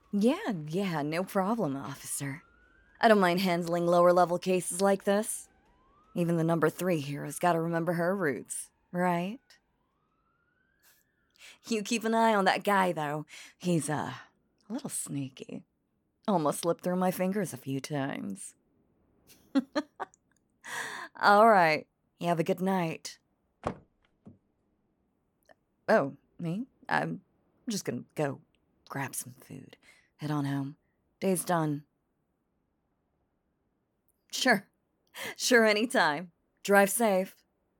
Yeah, no problem, officer. I don't mind handling lower-level cases like this. Even the number 3 hero's gotta remember her roots, right? You keep an eye on that guy, though. He's, a little sneaky. Almost slipped through my fingers a few times. All right. You have a good night. Oh, me? I'm just gonna go grab some food. Head on home. Day's done. Sure. Sure, anytime. Drive safe.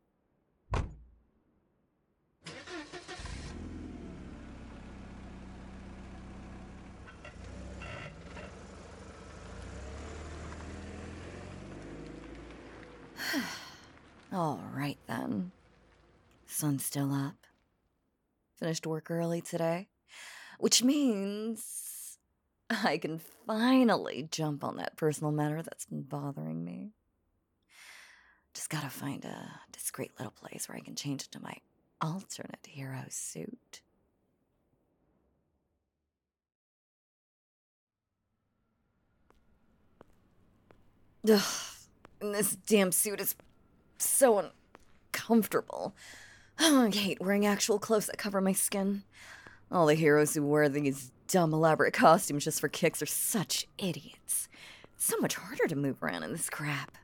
All right, then. Sun's still up. Finished work early today, which means I can finally jump on that personal matter that's been bothering me. Just gotta find a discreet little place where I can change into my alternate hero suit. Ugh, and this damn suit is so uncomfortable. I hate wearing actual clothes that cover my skin. All the heroes who wear these dumb, elaborate costumes just for kicks are such idiots. It's so much harder to move around in this crap.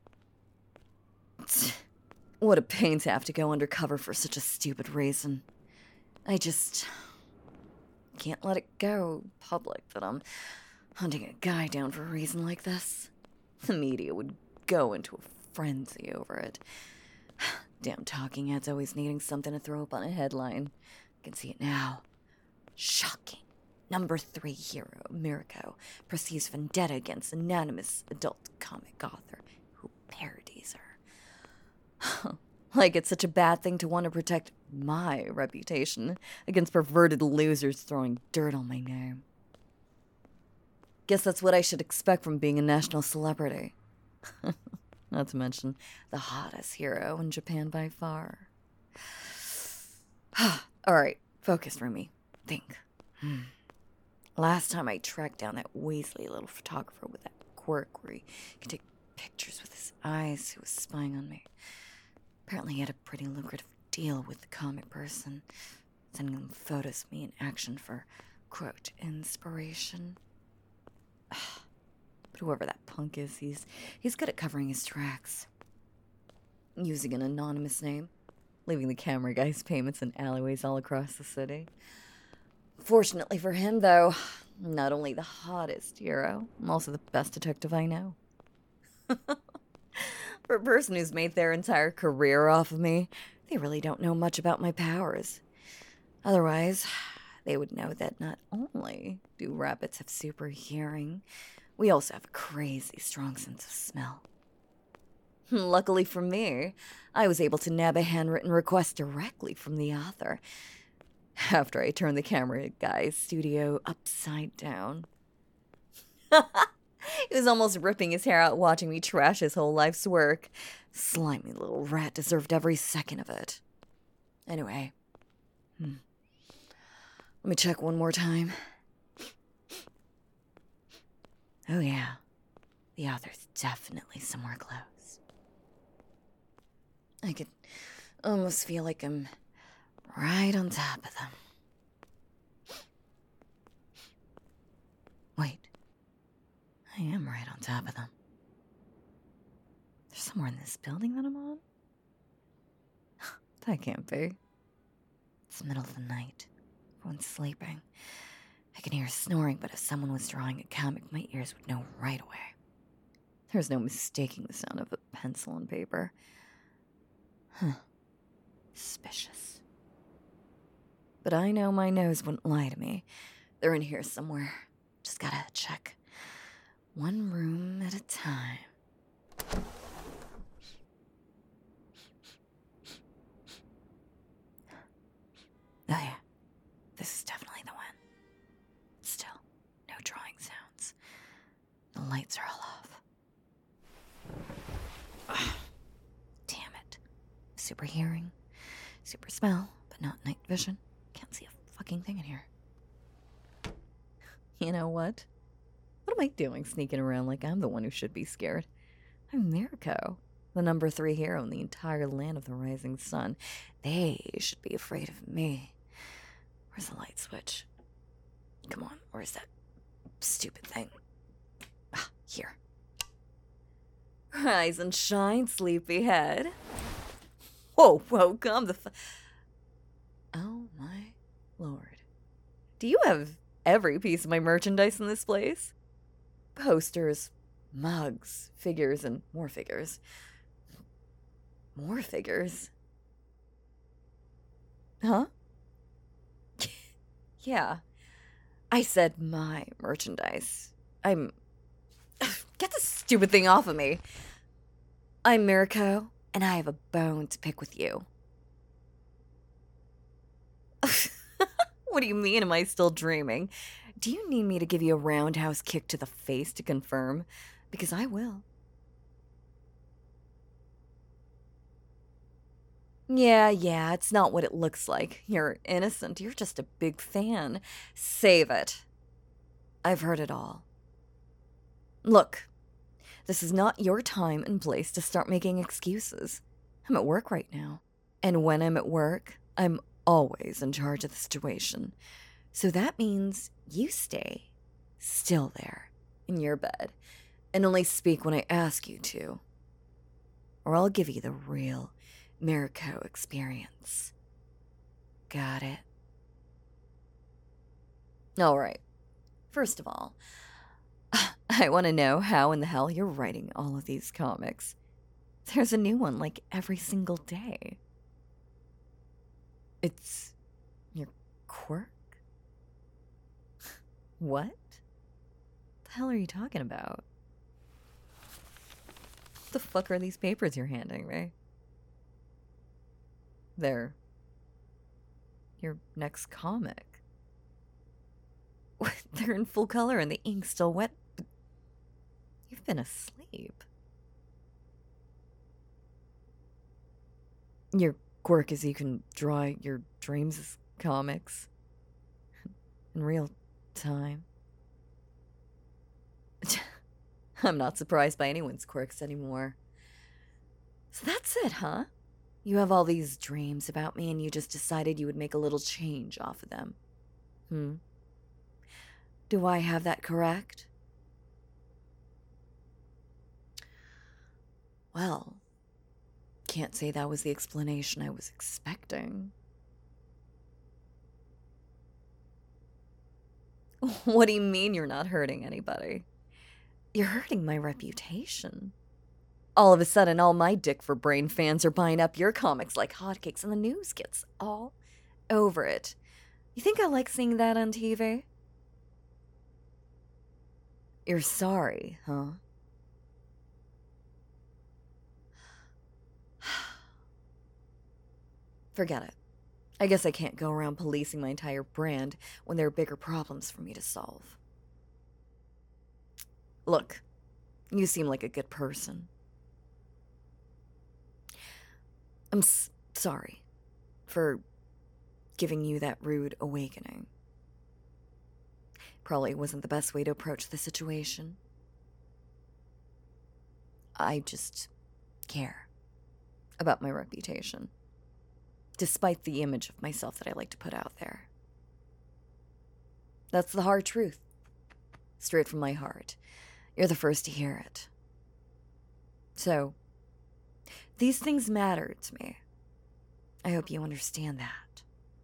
What a pain to have to go undercover for such a stupid reason. I just can't let it go public that I'm hunting a guy down for a reason like this. The media would go into a frenzy over it. Damn talking heads always needing something to throw up on a headline. I can see it now. Shocking. Number 3 hero, Mirko, perceives vendetta against anonymous adult comic author who parodies her. Like it's such a bad thing to want to protect my reputation against perverted losers throwing dirt on my name. Guess that's what I should expect from being a national celebrity. Not to mention the hottest hero in Japan by far. Alright, focus, Rumi. Think. Last time I tracked down that Weasley little photographer with that quirk where he could take pictures with his eyes who was spying on me. Apparently he had a pretty lucrative deal with the comic person, sending them photos of me in action for, quote, inspiration. But whoever that punk is, he's good at covering his tracks. Using an anonymous name, leaving the camera guys payments in alleyways all across the city. Fortunately for him, though, I'm not only the hottest hero, I'm also the best detective I know. For a person who's made their entire career off of me, they really don't know much about my powers. Otherwise, they would know that not only do rabbits have super hearing, we also have a crazy strong sense of smell. Luckily for me, I was able to nab a handwritten request directly from the author after I turned the camera guy's studio upside down. He was almost ripping his hair out watching me trash his whole life's work. Slimy little rat deserved every second of it. Anyway, let me check one more time. Oh yeah, the author's definitely somewhere close. I could almost feel like I'm right on top of them. Wait, I am right on top of them. There's somewhere in this building that I'm on? That can't be. It's the middle of the night. Everyone's sleeping. I can hear snoring, but if someone was drawing a comic, my ears would know right away. There's no mistaking the sound of a pencil and paper. Suspicious. But I know my nose wouldn't lie to me. They're in here somewhere. Just gotta check. One room at a time. Oh yeah, this is definitely the one. Still, no drawing sounds. The lights are all off. Ugh. Damn it. Super hearing, super smell, but not night vision. Can't see a fucking thing in here. You know what? What am I doing sneaking around like I'm the one who should be scared? I'm Mirko, the #3 hero in the entire land of the rising sun. They should be afraid of me. Where's the light switch? Come on, where's that stupid thing? Ah, here. Rise and shine, sleepyhead. Whoa, calm the Oh my lord. Do you have every piece of my merchandise in this place? Posters, mugs, figures, and more figures. More figures? Huh? Yeah. I said my merchandise. Get this stupid thing off of me. I'm Mirko, and I have a bone to pick with you. What do you mean, am I still dreaming? Do you need me to give you a roundhouse kick to the face to confirm? Because I will. Yeah, it's not what it looks like. You're innocent. You're just a big fan. Save it. I've heard it all. Look, this is not your time and place to start making excuses. I'm at work right now. And when I'm at work, I'm always in charge of the situation. So that means you stay still there in your bed and only speak when I ask you to. Or I'll give you the real Mirko experience. Got it? All right. First of all, I want to know how in the hell you're writing all of these comics. There's a new one like every single day. It's your quirk? What? The hell are you talking about? What the fuck are these papers you're handing me? They're your next comic. They're in full color and the ink's still wet. But you've been asleep. Your quirk is you can draw your dreams as comics. In real time. I'm not surprised by anyone's quirks anymore. So that's it, huh? You have all these dreams about me and you just decided you would make a little change off of them. Do I have that correct? Well, can't say that was the explanation I was expecting. What do you mean you're not hurting anybody? You're hurting my reputation. All of a sudden, all my Dick for Brain fans are buying up your comics like hotcakes, and the news gets all over it. You think I like seeing that on TV? You're sorry, huh? Forget it. I guess I can't go around policing my entire brand when there are bigger problems for me to solve. Look, you seem like a good person. I'm sorry for giving you that rude awakening. Probably wasn't the best way to approach the situation. I just care about my reputation, despite the image of myself that I like to put out there. That's the hard truth, straight from my heart. You're the first to hear it. So, these things matter to me. I hope you understand that.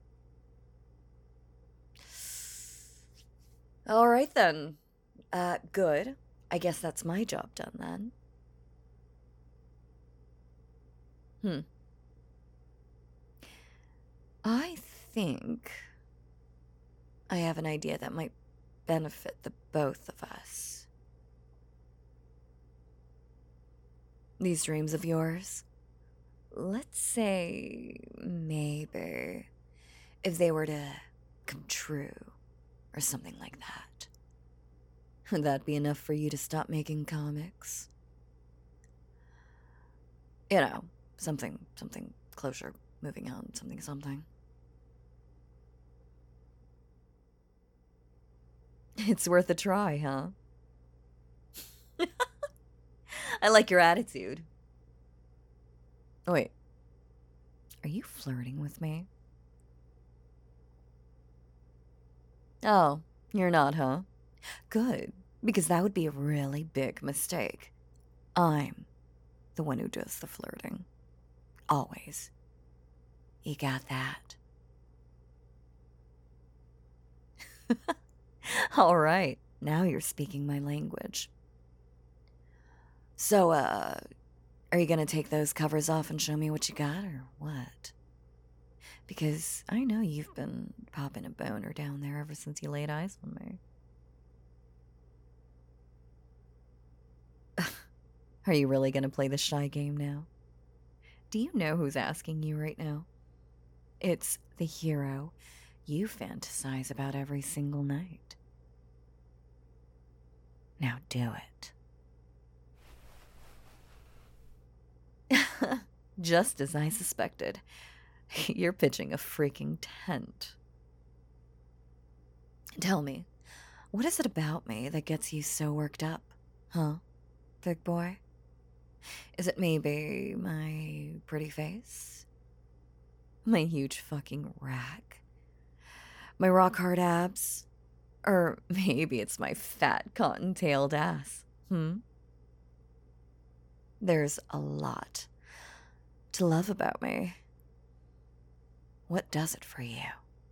All right, then. Good. I guess that's my job done, then. I think I have an idea that might benefit the both of us. These dreams of yours, let's say maybe if they were to come true or something like that, would that be enough for you to stop making comics? You know, something closure, moving on, something. It's worth a try, huh? I like your attitude. Wait, are you flirting with me? Oh, you're not, huh? Good, because that would be a really big mistake. I'm the one who does the flirting. Always. You got that? All right, now you're speaking my language. So, are you gonna take those covers off and show me what you got, or what? Because I know you've been popping a boner down there ever since you laid eyes on me. Are you really gonna play the shy game now? Do you know who's asking you right now? It's the hero you fantasize about every single night. Now do it. Just as I suspected. You're pitching a freaking tent. Tell me, what is it about me that gets you so worked up? Huh, big boy? Is it maybe my pretty face? My huge fucking rack? My rock hard abs? Or maybe it's my fat cotton-tailed ass, There's a lot to love about me. What does it for you?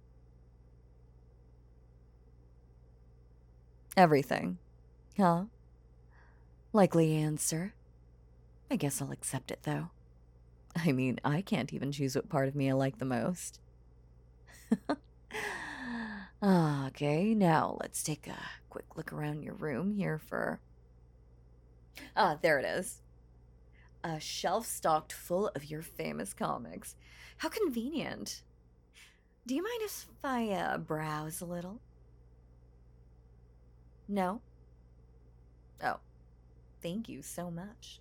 Everything. Huh? Likely answer. I guess I'll accept it, though. I mean, I can't even choose what part of me I like the most. Okay, now let's take a quick look around your room here for... Ah, there it is. A shelf stocked full of your famous comics. How convenient. Do you mind if I browse a little? No? Oh, thank you so much.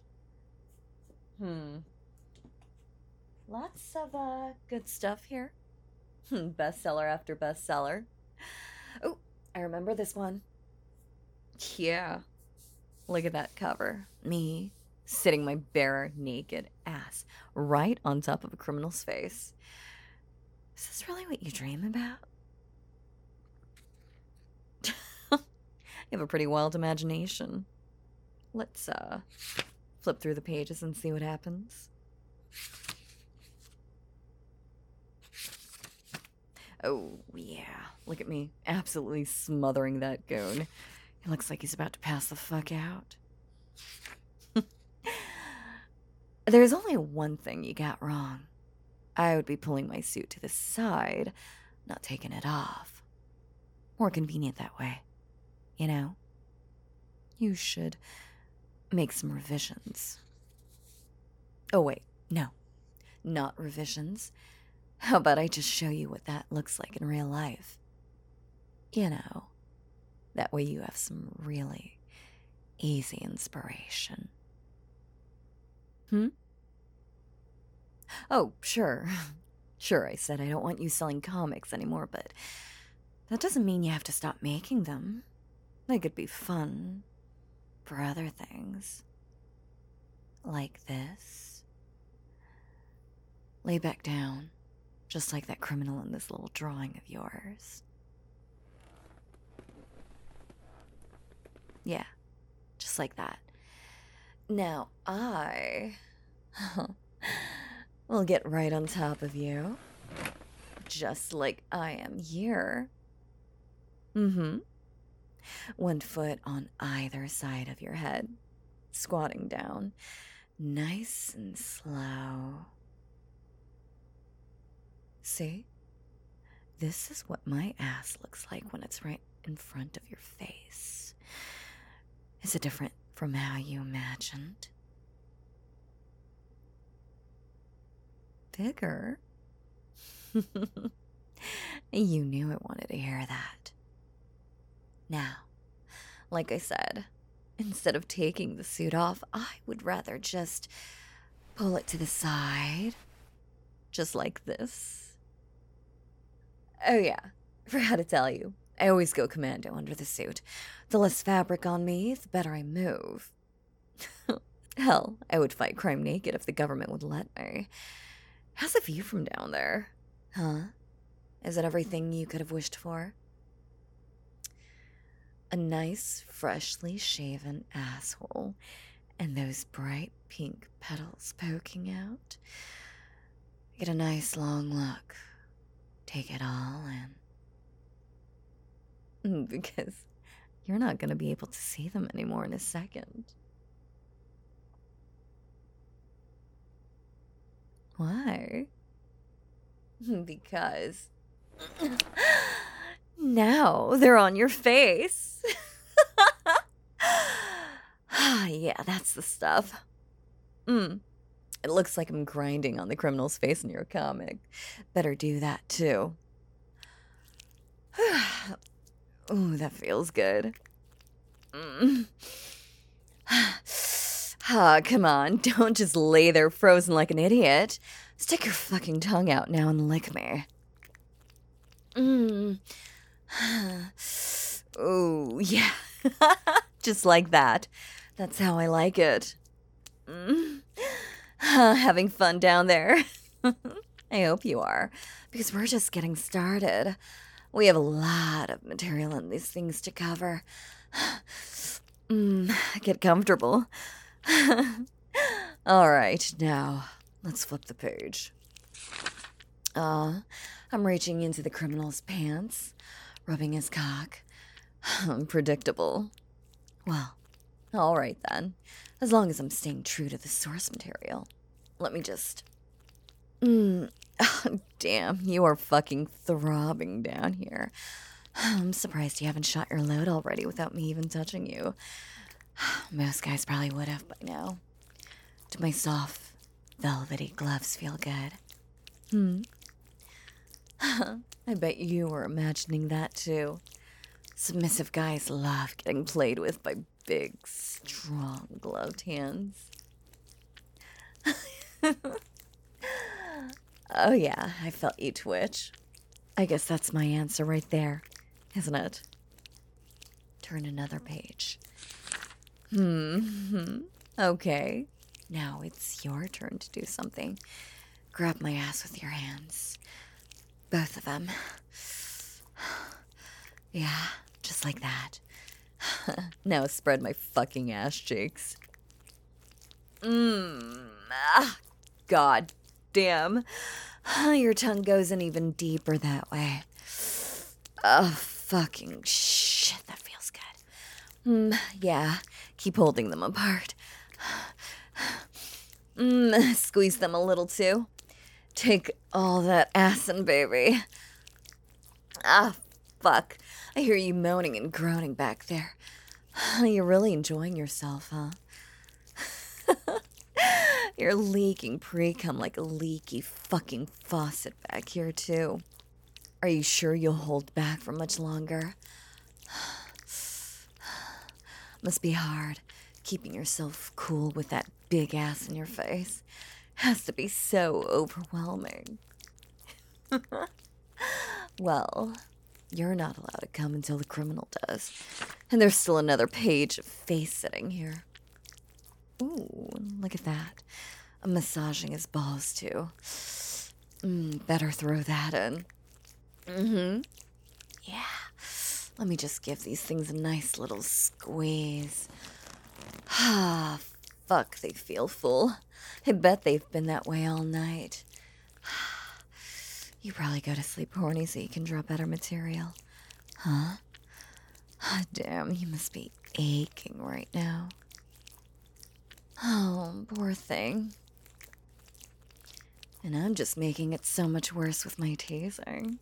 Lots of good stuff here. Bestseller after bestseller. Oh, I remember this one. Yeah. Look at that cover. Me sitting my bare, naked ass right on top of a criminal's face. Is this really what you dream about? You have a pretty wild imagination. Let's flip through the pages and see what happens. Oh, yeah. Look at me, absolutely smothering that goon. He looks like he's about to pass the fuck out. There's only one thing you got wrong. I would be pulling my suit to the side, not taking it off. More convenient that way, you know? You should make some revisions. Oh, wait, no. Not revisions. How about I just show you what that looks like in real life? You know, that way you have some really easy inspiration. Oh, sure. Sure, I said I don't want you selling comics anymore, but that doesn't mean you have to stop making them. They could be fun for other things. Like this. Lay back down, just like that criminal in this little drawing of yours. Yeah, just like that. Now I will get right on top of you, just like I am here. One foot on either side of your head, squatting down, nice and slow. See? This is what my ass looks like when it's right in front of your face. Is it different from how you imagined? Bigger? You knew I wanted to hear that. Now, like I said, instead of taking the suit off, I would rather just pull it to the side. Just like this. Oh yeah, forgot to tell you. I always go commando under the suit. The less fabric on me, the better I move. Hell, I would fight crime naked if the government would let me. How's the view from down there? Huh? Is it everything you could have wished for? A nice, freshly shaven asshole, and those bright pink petals poking out. Get a nice long look. Take it all in. Because you're not going to be able to see them anymore in a second. Why? Because now they're on your face. Yeah, that's the stuff. It looks like I'm grinding on the criminal's face in your comic. Better do that too. Ooh, that feels good. Come on, don't just lay there frozen like an idiot. Stick your fucking tongue out now and lick me. Ooh, yeah. Just like that. That's how I like it. Having fun down there? I hope you are, because we're just getting started. We have a lot of material in these things to cover. Get comfortable. All right, now, let's flip the page. I'm reaching into the criminal's pants, rubbing his cock. Predictable. Well, all right then. As long as I'm staying true to the source material. Let me just... Damn, you are fucking throbbing down here. I'm surprised you haven't shot your load already without me even touching you. Most guys probably would have by now. Do my soft, velvety gloves feel good? I bet you were imagining that too. Submissive guys love getting played with by big, strong, gloved hands. Oh yeah, I felt you twitch. I guess that's my answer right there, isn't it? Turn another page. Okay. Now it's your turn to do something. Grab my ass with your hands. Both of them. Yeah, just like that. Now spread my fucking ass cheeks. God damn. Your tongue goes in even deeper that way. Oh, fucking shit, that feels good. Yeah, keep holding them apart. Squeeze them a little too. Take all that acid, baby. Ah, fuck. I hear you moaning and groaning back there. You're really enjoying yourself, huh? You're leaking pre-cum like a leaky fucking faucet back here, too. Are you sure you'll hold back for much longer? Must be hard, keeping yourself cool with that big ass in your face. Has to be so overwhelming. Well, you're not allowed to come until the criminal does. And there's still another page of face sitting here. Ooh, look at that. I'm massaging his balls, too. Better throw that in. Yeah. Let me just give these things a nice little squeeze. Ah, fuck, they feel full. I bet they've been that way all night. You probably go to sleep horny so you can draw better material. Huh? Damn, you must be aching right now. Oh, poor thing. And I'm just making it so much worse with my teasing.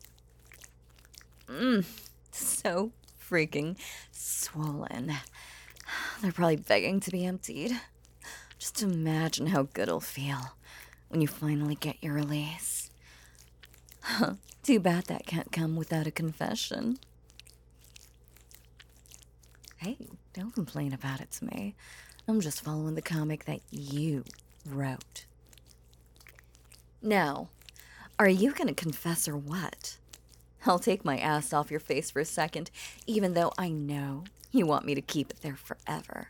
So freaking swollen. They're probably begging to be emptied. Just imagine how good it'll feel when you finally get your release. Too bad that can't come without a confession. Hey, don't complain about it to me. I'm just following the comic that you wrote. Now, are you gonna confess or what? I'll take my ass off your face for a second, even though I know you want me to keep it there forever.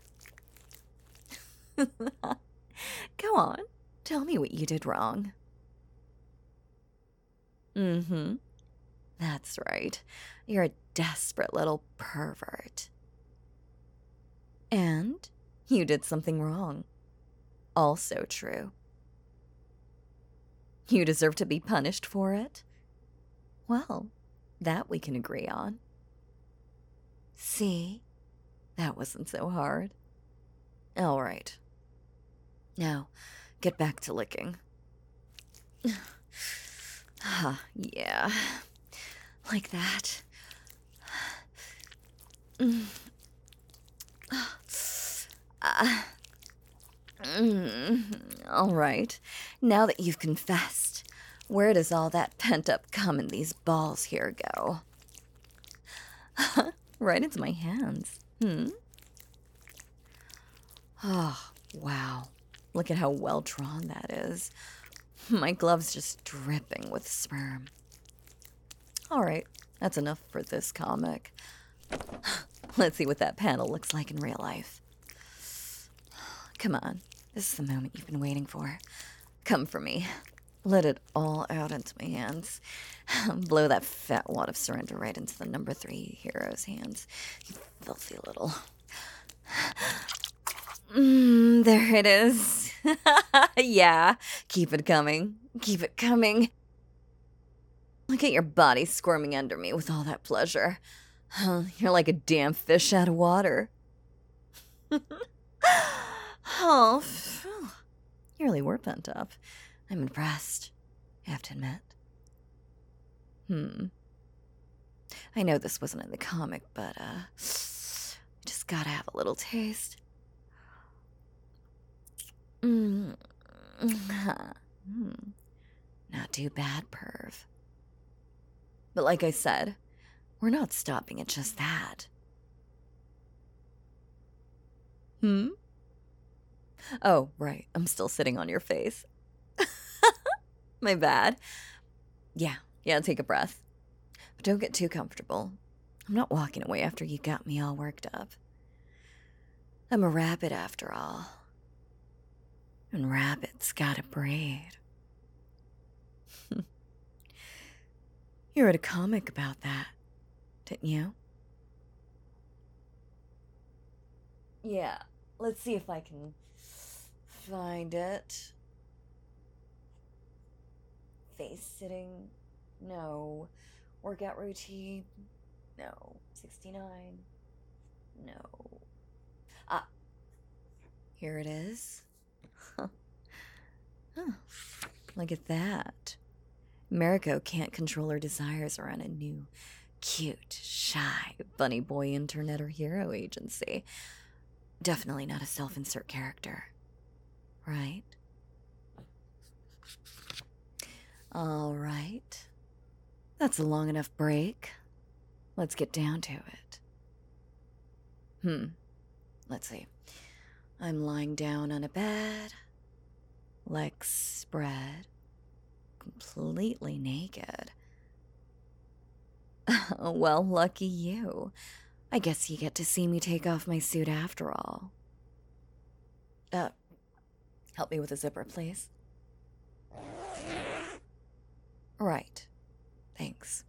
Go on, tell me what you did wrong. Mm-hmm. That's right. You're a desperate little pervert. And you did something wrong. Also true. You deserve to be punished for it? Well, that we can agree on. See? That wasn't so hard. All right. Now, get back to licking. Yeah. Like that. All right. Now that you've confessed, where does all that pent-up cum in these balls here go? Right into my hands. Oh, wow. Look at how well drawn that is. My glove's just dripping with sperm. All right, that's enough for this comic. Let's see what that panel looks like in real life. Come on, this is the moment you've been waiting for. Come for me. Let it all out into my hands. Blow that fat wad of surrender right into the number 3 hero's hands. You filthy little... there it is. Yeah, keep it coming. Keep it coming. Look at your body squirming under me with all that pleasure. You're like a damn fish out of water. Oh, you really were pent up. I'm impressed, I have to admit. I know this wasn't in the comic, but, just gotta have a little taste. Not too bad, perv. But like I said, we're not stopping at just that. Oh, right, I'm still sitting on your face. My bad. Yeah, take a breath. But don't get too comfortable. I'm not walking away after you got me all worked up. I'm a rabbit after all. And rabbits gotta breed. You read a comic about that, didn't you? Yeah, let's see if I can find it. Face sitting? No. Workout routine? No. 69? No. Ah. Here it is. Look at that. Mariko can't control her desires around a new, cute, shy, bunny boy internet or hero agency. Definitely not a self-insert character. Right? All right. That's a long enough break. Let's get down to it. Let's see. I'm lying down on a bed, legs spread, completely naked. Well, lucky you. I guess you get to see me take off my suit after all. Help me with the zipper, please. Right. Thanks.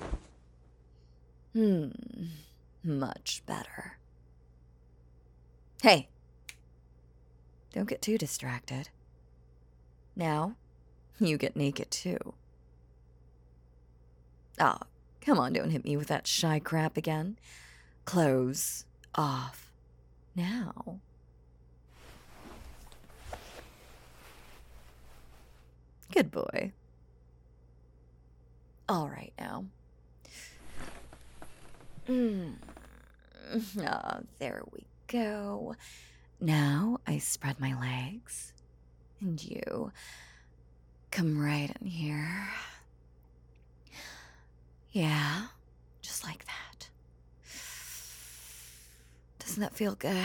Much better. Hey! Don't get too distracted. Now, you get naked too. Oh, come on, don't hit me with that shy crap again. Clothes off. Now. Good boy. All right now. There we go. Now I spread my legs, and you come right in here. Yeah, just like that. Doesn't that feel good?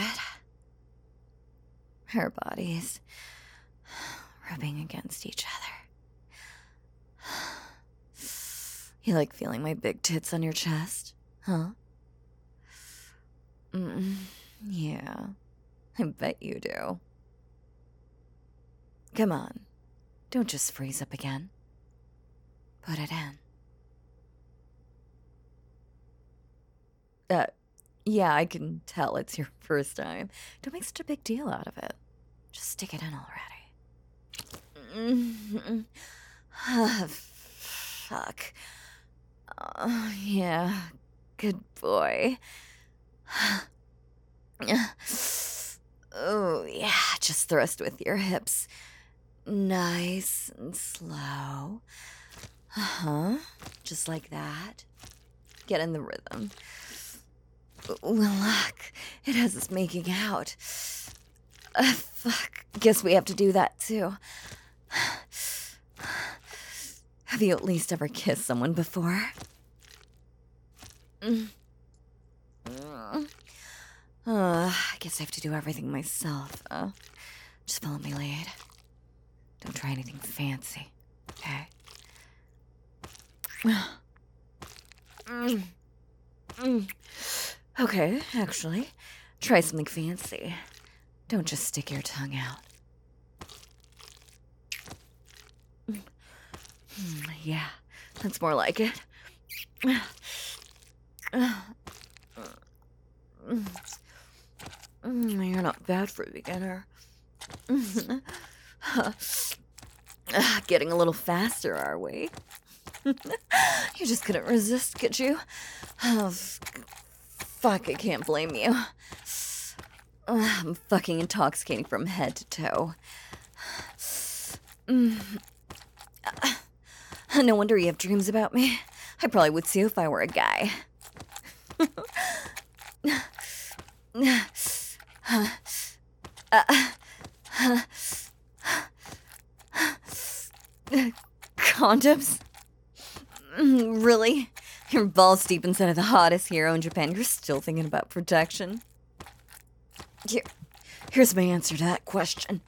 Our bodies rubbing against each other. You like feeling my big tits on your chest, huh? Yeah, I bet you do. Come on, don't just freeze up again. Put it in. Yeah, I can tell it's your first time. Don't make such a big deal out of it. Just stick it in already. Fuck. Yeah, good boy. Oh, yeah, just thrust with your hips. Nice and slow. Just like that. Get in the rhythm. Well, look, it has us making out. Fuck, guess we have to do that too. Have you at least ever kissed someone before? I guess I have to do everything myself. Just follow my lead. Don't try anything fancy, okay? Okay, actually, try something fancy. Don't just stick your tongue out. Yeah, that's more like it. You're not bad for a beginner. Getting a little faster, are we? You just couldn't resist, could you? Oh, fuck, I can't blame you. I'm fucking intoxicating from head to toe. No wonder you have dreams about me. I probably would too if I were a guy. Condoms? Really? You're balls deep inside of the hottest hero in Japan. You're still thinking about protection? Here's my answer to that question.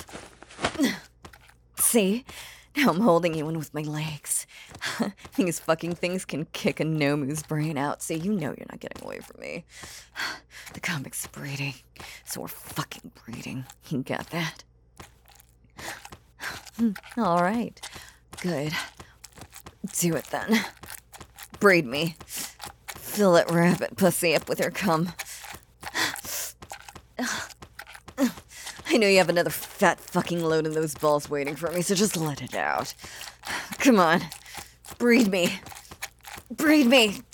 See? Now I'm holding you in with my legs. These fucking things can kick a Nomu's brain out, so you know you're not getting away from me. The comic's breeding, so we're fucking breeding. You got that? All right. Good. Do it then. Breed me. Fill that rabbit pussy up with your cum. I know you have another fat fucking load in those balls waiting for me, so just let it out. Come on. Breed me. Breed me.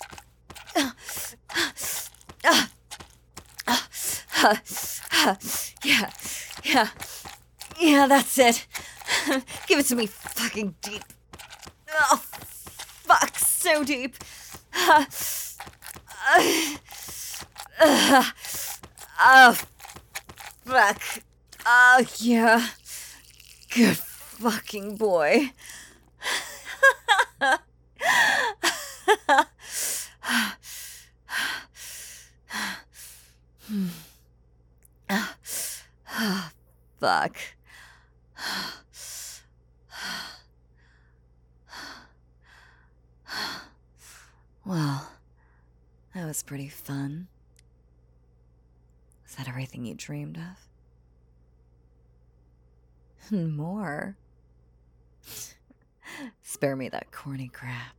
Yeah, that's it. Give it to me fucking deep. Oh, fuck, so deep. Oh, fuck. Oh, yeah. Good fucking boy. Fuck. Well, that was pretty fun. Is that everything you dreamed of? More? Spare me that corny crap.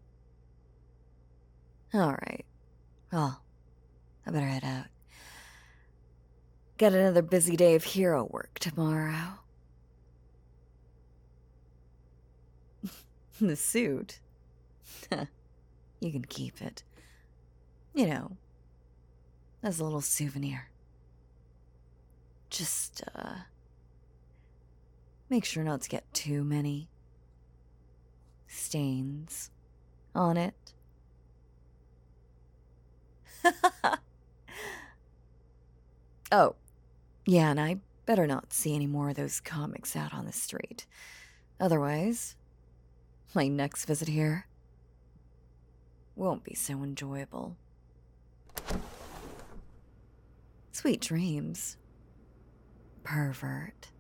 Alright. Well, I better head out. Got another busy day of hero work tomorrow. The suit? You can keep it. You know, as a little souvenir. Just, make sure not to get too many stains on it. Oh, yeah, and I better not see any more of those comics out on the street. Otherwise, my next visit here won't be so enjoyable. Sweet dreams, pervert.